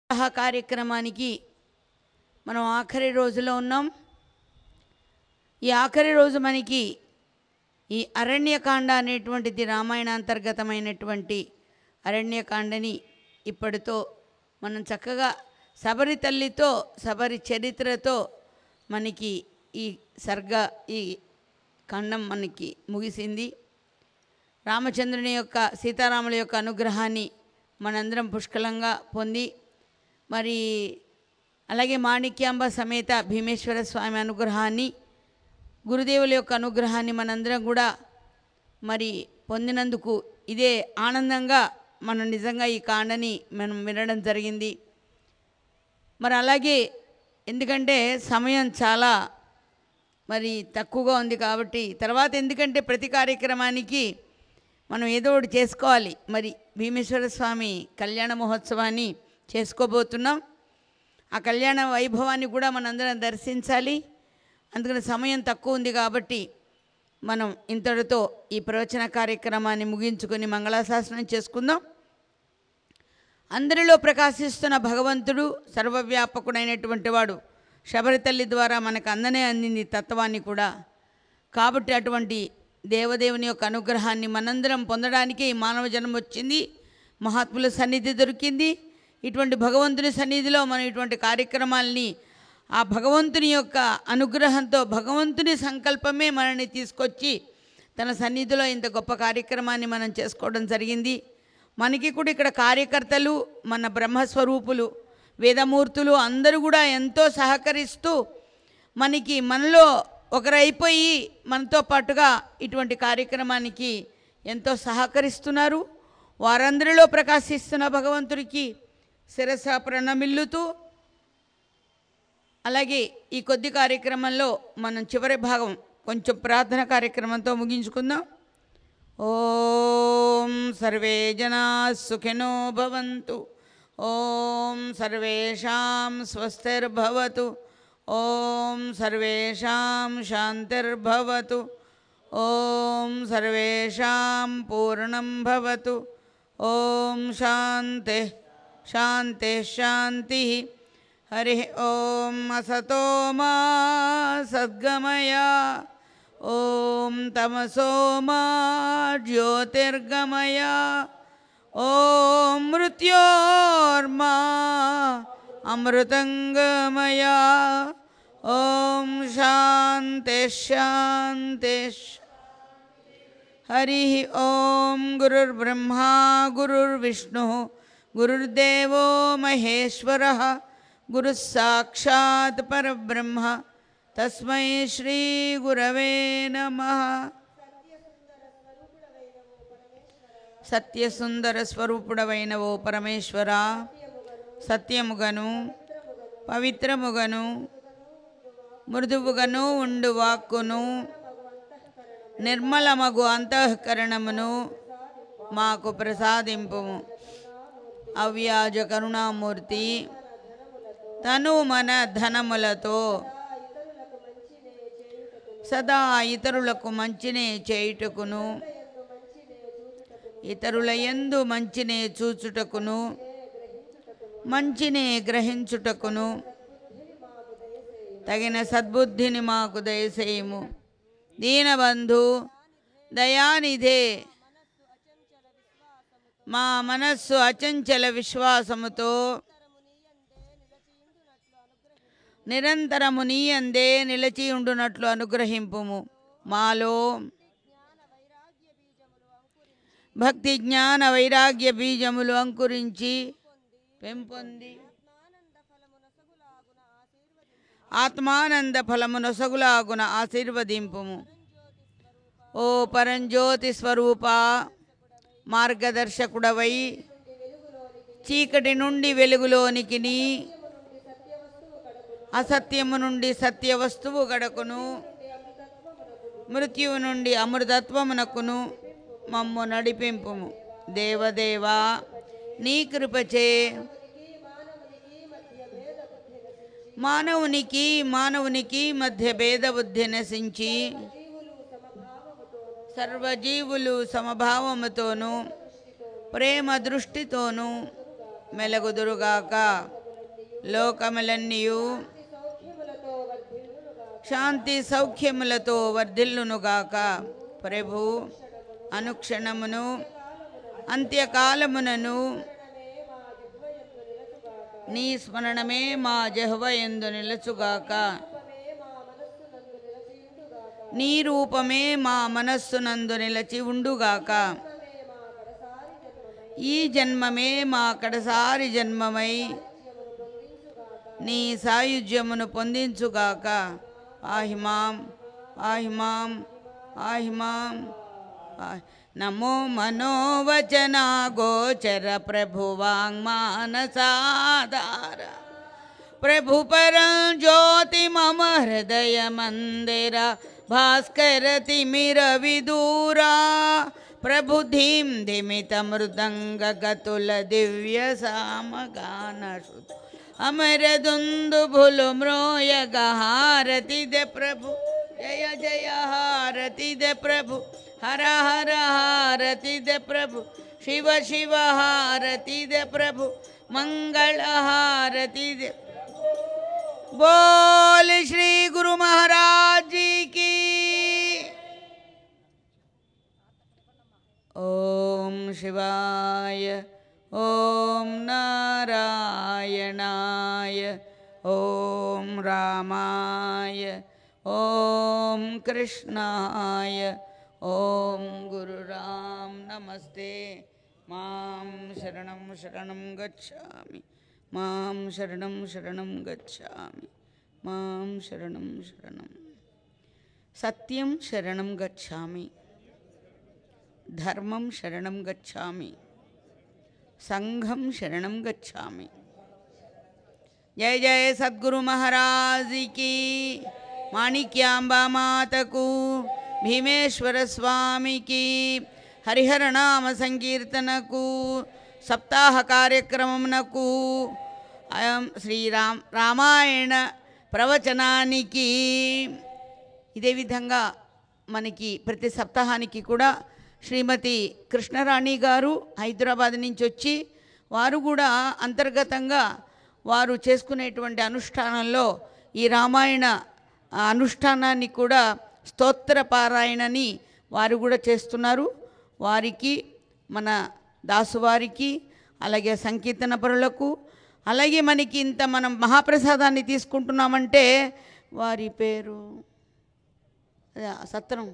కార్యక్రమానికి మనం ఆఖరి రోజులో ఉన్నాం. ఈ ఆఖరి రోజు మనకి ఈ అరణ్యకాండ అనేటువంటిది రామాయణాంతర్గతమైనటువంటి అరణ్యకాండని ఇప్పటితో మనం చక్కగా శబరి తల్లితో శబరి చరిత్రతో మనకి ఈ ఖండం మనకి ముగిసింది. రామచంద్రుని యొక్క సీతారాముల యొక్క అనుగ్రహాన్ని మనందరం పుష్కలంగా పొంది మరి అలాగే మాణిక్యాంబ సమేత భీమేశ్వర స్వామి అనుగ్రహాన్ని గురుదేవుల యొక్క అనుగ్రహాన్ని మనందరం కూడా మరి పొందినందుకు ఇదే ఆనందంగా మనం నిజంగా ఈ కాండని మనం వినడం జరిగింది. మరి అలాగే ఎందుకంటే సమయం చాలా మరి తక్కువగా ఉంది కాబట్టి తర్వాత ఎందుకంటే ప్రతి కార్యక్రమానికి మనం ఏదో ఒకటి చేసుకోవాలి. మరి భీమేశ్వర స్వామి కళ్యాణ మహోత్సవాన్ని చేసుకోబోతున్నాం. ఆ కళ్యాణ వైభవాన్ని కూడా మనందరం దర్శించాలి. అందుకని సమయం తక్కువ ఉంది కాబట్టి మనం ఇంతటితో ఈ ప్రవచన కార్యక్రమాన్ని ముగించుకొని మంగళాశాసనం చేసుకుందాం. అందరిలో ప్రకాశిస్తున్న భగవంతుడు సర్వవ్యాపకుడైనటువంటి వాడు శబరి తల్లి ద్వారా మనకు అందింది తత్వాన్ని కూడా. కాబట్టి అటువంటి దేవదేవుని యొక్క అనుగ్రహాన్ని మనందరం పొందడానికి ఈ మానవ జన్మ వచ్చింది. మహాత్ముల సన్నిధి దొరికింది. ఇటువంటి భగవంతుని సన్నిధిలో మనం ఇటువంటి కార్యక్రమాలని ఆ భగవంతుని యొక్క అనుగ్రహంతో భగవంతుని సంకల్పమే మనల్ని తీసుకొచ్చి తన సన్నిధిలో ఇంత గొప్ప కార్యక్రమాన్ని మనం చేసుకోవడం జరిగింది. మనకి కూడా ఇక్కడ కార్యకర్తలు మన బ్రహ్మస్వరూపులు వేదమూర్తులు అందరూ కూడా ఎంతో సహకరిస్తూ మనలో ఒకరైపోయి మనతో పాటుగా ఇటువంటి కార్యక్రమానికి ఎంతో సహకరిస్తున్నారు. వారందరిలో ప్రకాశిస్తున్న భగవంతుడికి శిరస ప్రణమిల్లుతూ అలాగే ఈ కొద్ది కార్యక్రమంలో మనం చివరి భాగం కొంచెం ప్రార్థన కార్యక్రమంతో ముగించుకుందాం. ఓం సర్వే జనా సుఖినో భవంతు. ఓం సర్వేషాం స్వస్తిర్భవతు. ఓం సర్వేషాం శాంతిర్భవతు. ఓం సర్వేషాం పూర్ణం భవతు. ఓం శాంతి శాంతి శాంతి. హరి ఓం అసతో మా సద్గమయ. ఓం తమసో మా జ్యోతిర్గమయ. ఓం మృత్యోర్మా అమృతంగమయ. ఓం శాంతి శాంతి. హరి ఓం గురుర్బ్రహ్మా గురుర్విష్ణు గురుర్దేవో మహేశ్వరః గురుః సాక్షాత్ పరబ్రహ్మ తస్మై శ్రీ గురవే నమః. సత్యసుందర స్వరూపుడవైన ఓ పరమేశ్వర, సత్యముగను పవిత్రముగను మృదువుగను ఉండు వాక్కును నిర్మలమగు అంతఃకరణమును మాకు ప్రసాదింపుము. అవ్యాజ కరుణామూర్తి తను మన ధనములతో సదా ఇతరులకు మంచినే చేయుటకును ఇతరుల యందు మంచినే చూచుటకును మంచినే గ్రహించుటకును తగిన సద్బుద్ధిని మాకు దయచేయుము. దీనబంధు దయానిధే మా మనస్సు అచంచల విశ్వాసముతో నిరంతరము నీయందే నిలిచి ఉండునట్లు అనుగ్రహింపుము. మాలో భక్తి జ్ఞాన వైరాగ్య బీజములు అంకురించి పెంపొంది ఆత్మానంద ఫలమునొసగులాగున ఆశీర్వదింపుము. ఓ పరంజ్యోతి స్వరూప, మార్గదర్శకుడవై చీకటి నుండి వెలుగులోనికి అసత్యము నుండి సత్యవస్తువు గడకును మృత్యువు నుండి అమృతత్వమునకును మమ్ము నడిపింపుము. దేవదేవా, నీ కృపచే మానవునికి మధ్య భేద బుద్ధి నశించి సర్వజీవులు సమభావముతోనూ ప్రేమ దృష్టితోనూ మెలగుదురుగాక. లోకములన్నీయు శాంతి సౌఖ్యములతో వర్ధిల్లునుగాక. ప్రభు అనుక్షణమును అంత్యకాలమునను నీ స్మరణమే మా జిహ్వయందు నిలుచుగాక. నీ రూపమే మా మనస్సునందు నిలచి ఉండుగాక. ఈ జన్మమే మా కడసారి జన్మమై నీ సాయుధ్యమును పొందించుగాక. ఆహిమాం ఆహిమాం ఆహిమాం. నమో మనోవచన గోచర ప్రభువాంగ్మానసాధార ప్రభు పరం జ్యోతి మమ హృదయ మందిర భాస్కర తిమిర విదూరా ప్రభు ధీం ధిమిత మృదంగ గతుల దివ్య సామగాన శృత అమర దుందు భులు మ్రోయగ హారతి దే ప్రభు జయ జయ హారతి దే ప్రభు హర హర హారతి దే ప్రభు శివ శివ హారతి దే ప్రభు మంగళ హారతి దే. बोल श्री गुरु महाराज जी की। ओम शिवाय ओम नारायणाय ओम रामाय ओम कृष्णाय ओम गुरु राम नमस्ते। मां शरणं शरणं गच्छामि मां शरणं शरणं गच्छामि मां शरणं शरणं। सत्यं शरणं गच्छामि धर्मं शरणं गच्छामि संघं शरणं गच्छामि। जय जय सद्गुरु महाराज की। माणिक्यांबा मातकू भीमेश्वर स्वामी की। हरिहर नाम संकीर्तनकू सप्ताह कार्यक्रमమునకు శ్రీరామ్ రామాయణ ప్రవచనానికి ఇదే విధంగా మనకి ప్రతి సప్తాహానికి కూడా శ్రీమతి కృష్ణరాణి గారు హైదరాబాద్ నుంచి వచ్చి వారు కూడా అంతర్గతంగా వారు చేసుకునేటువంటి అనుష్ఠానంలో ఈ రామాయణ అనుష్ఠానాన్ని కూడా స్తోత్ర పారాయణని వారు కూడా చేస్తున్నారు. వారికి మన దాసువారికి అలాగే సంకీర్తన పరులకు అలాగే మనకి ఇంత మనం మహాప్రసాదాన్ని తీసుకుంటున్నామంటే వారి పేరు సత్రం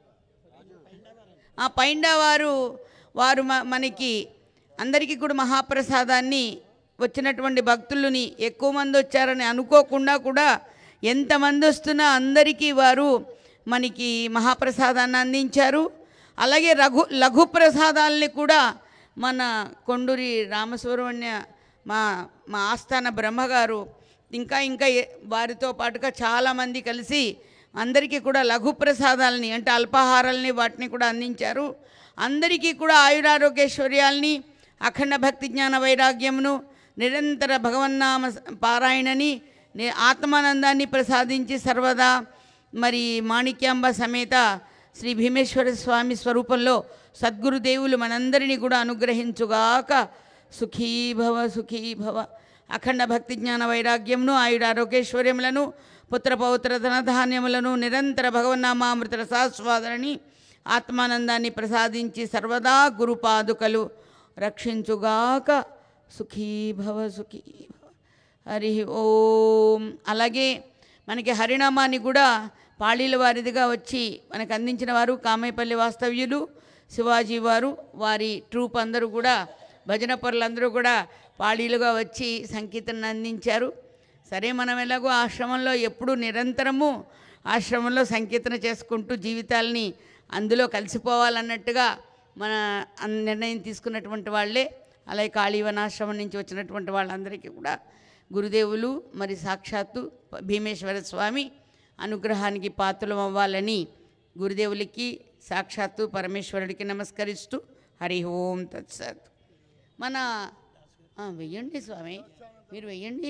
ఆ పైండా వారు మనకి అందరికీ కూడా మహాప్రసాదాన్ని వచ్చినటువంటి భక్తులని ఎక్కువ మంది వచ్చారని అనుకోకుండా కూడా ఎంతమంది వస్తున్నా అందరికీ వారు మనకి మహాప్రసాదాన్ని అందించారు. అలాగే లఘు ప్రసాదాలని కూడా మన కొండూరి రామసుబ్రహ్మణ్య మా ఆస్థాన బ్రహ్మగారు ఇంకా వారితో పాటుగా చాలామంది కలిసి అందరికీ కూడా లఘు ప్రసాదాలని అంటే అల్పాహారాలని వాటిని కూడా అందించారు. అందరికీ కూడా ఆయురారోగ్యైశ్వర్యాల్ని అఖండ భక్తి జ్ఞాన వైరాగ్యమును నిరంతర భగవన్నామ పారాయణని ఆత్మానందాన్ని ప్రసాదించి సర్వదా మరి మాణిక్యాంబ సమేత శ్రీ భీమేశ్వర స్వామి స్వరూపంలో సద్గురుదేవులు మనందరినీ కూడా అనుగ్రహించుగాక. సుఖీభవ సుఖీభవ. అఖండ భక్తి జ్ఞాన వైరాగ్యమును ఆయురారోగ్యైశ్వర్యములను పుత్రపౌత్ర ధనధాన్యములను నిరంతర భగవన్నామామృత రసాస్వాదనని ఆత్మానందాన్ని ప్రసాదించి సర్వదా గురుపాదుకలు రక్షించుగాక. సుఖీభవ సుఖీభవ. హరి ఓం. అలాగే మనకి హరినామాన్ని కూడా పాళీల వారిదిగా వచ్చి మనకు అందించిన వారు కామైపల్లి వాస్తవ్యులు శివాజీ వారు, వారి ట్రూప్ అందరూ కూడా భజన పరులందరూ కూడా పాళీలుగా వచ్చి సంకీర్తన అందించారు. సరే, మనం ఎలాగో ఆశ్రమంలో ఎప్పుడు నిరంతరము ఆశ్రమంలో సంకీర్తన చేసుకుంటూ జీవితాలని అందులో కలిసిపోవాలన్నట్టుగా మన నిర్ణయం తీసుకున్నటువంటి వాళ్ళే. అలాగే కాళీవనాశ్రమం నుంచి వచ్చినటువంటి వాళ్ళందరికీ కూడా గురుదేవులు మరి సాక్షాత్తు భీమేశ్వర స్వామి అనుగ్రహానికి పాత్రలు అవ్వాలని గురుదేవులకి సాక్షాత్తు పరమేశ్వరుడికి నమస్కరిస్తూ హరి ఓం తత్సత్. మన వెయ్యండి స్వామి, మీరు వెయ్యండి.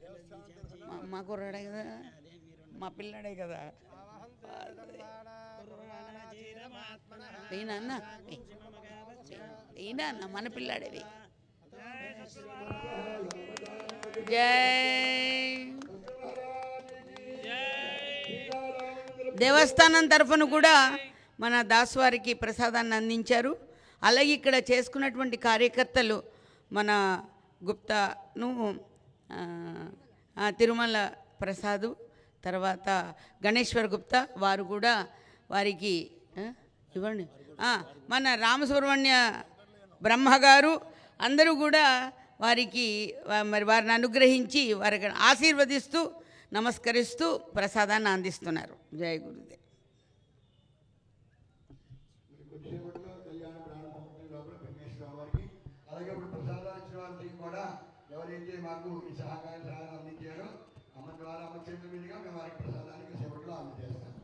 మా కుర్రాడే కదా, మా పిల్లాడే కదా. వెయ్యినా అన్న, వెయ్యినా అన్న, మన పిల్లాడేవి. జై. దేవస్థానం తరఫున కూడా మన దాస్ వారికి ప్రసాదాన్ని అందించారు. అలాగే ఇక్కడ చేసుకున్నటువంటి కార్యకర్తలు మన గుప్తాను, తిరుమల ప్రసాదు, తర్వాత గణేశ్వర్ గుప్తా వారు కూడా వారికి ఇవ్వండి, మన రామసుబ్రహ్మణ్య బ్రహ్మగారు అందరూ కూడా వారికి మరి వారిని అనుగ్రహించి వారికి ఆశీర్వదిస్తూ నమస్కరిస్తూ ప్రసాదాన్ని అందిస్తున్నారు. జయ గురుదేవ్. అలాగే ఇప్పుడు ప్రసాదాలు ఇచ్చిన వారికి కూడా ఎవరైతే మాకు ఈ సహకారం అందించారో అమ్మ ద్వారా అమ్మ చేతుల మీదుగా మేము వారికి ప్రసాదానికి సేపట్లో అందజేస్తాం.